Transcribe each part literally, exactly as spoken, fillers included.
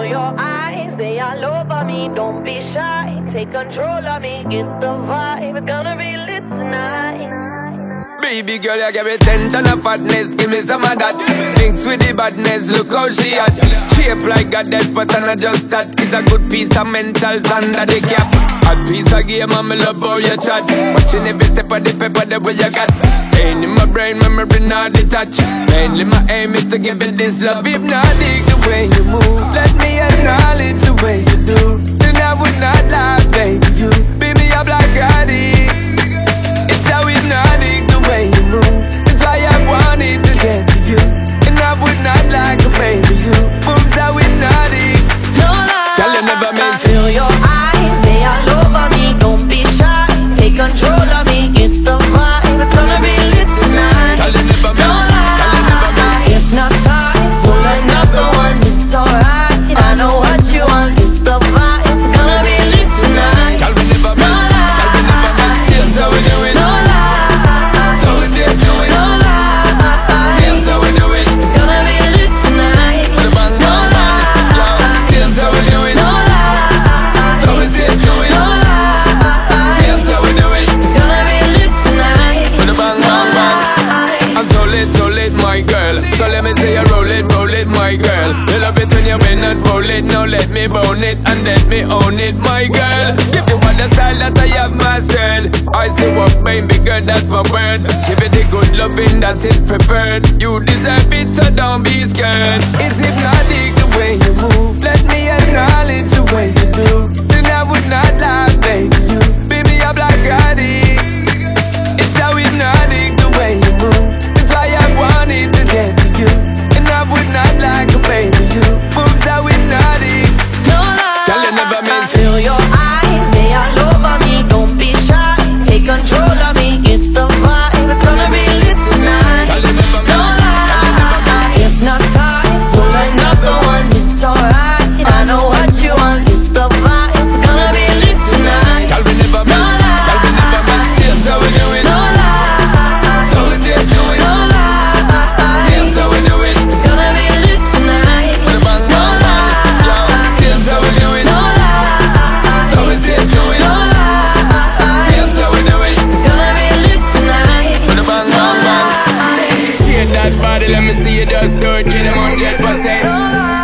your eyes, they all over me. Don't be shy, take control of me. Get the vibe, it's gonna be lit tonight. Baby girl, you give me ten ton of fatness, give me some of that. Thinks with the badness, look how she at. Shape like a death, but I'm not just that. It's a good piece of mentals under the cap. A piece of game, I'm love how you chat. Watching every step of the paper, the way you got. Staying in my brain, memory not detached. Mainly my aim is to give it this love. If not dig the way you move, let me acknowledge the way you do. Then I would not lie, baby, you beat me up like I did. It's how hypnotic the way you move. That's why I wanted to get to you. And I would not like a baby you. Moves how hypnotic. No lie, Tell you never meant I feel your eyes, they all over me. Don't be shy, take control of me. Get the vibe, it's gonna be lit tonight. Tell you never meant No lie, hypnotized, pull another one, it's alright. I know what you want, get the vibe, it's gonna be lit tonight. Tell me never meant. No lie, Tell me never meant. Seems how we do it. no lie, So we do it. no lie. Seems how we do it. It's gonna be lit tonight. The bang, No bang, bang. lie, Seems how we do it. no lie. So we do it. No lie, Seems how we do it. it's gonna be lit tonight. The bang, No bang, bang. lie. I'm so lit, so lit, my girl. So let me say you roll it, roll it, my girl. You love it when you bend and roll it. Now let me bone it and let me own it, my girl. Give you all the style that I have mastered. I say what, baby girl, that's my word. Give it the good loving that is preferred. You deserve it, so don't be scared. It's hypnotic the way you move. Let me acknowledge the way you do. Then I would not lie, baby. You beat me up like I did. It's how hypnotic the way you move. That's why I wanted to get to you. And I would not like a baby you. Moves how hypnotic. No lie, Tell you never meant I feel your eyes, they all over me. Don't be shy, take control of me. Get the vibe, it's gonna be lit tonight. Tell you never No meant. lie, hypnotized, pull another one, it's alright. I know what you want, get the vibe, it's gonna be lit tonight. Tell me never No meant. Tell me never meant. lie, Seems how we do it. no lie, So we do it. no lie. Seems how we do it. It's gonna be lit tonight. The bang, No bang, bang. lie, Seems how we do it. no lie. So we do it. No lie, Seems how we do it. it's gonna be lit tonight. The bang, No bang, bang. lie, Shake that body, let me see you just do it. Get them one hundred percent. no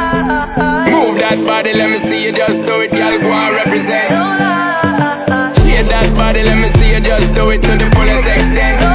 lie, Move that body, let me see you just do it. Girl, go and represent. no lie, Shake that body, let me see you just do it to the fullest extent.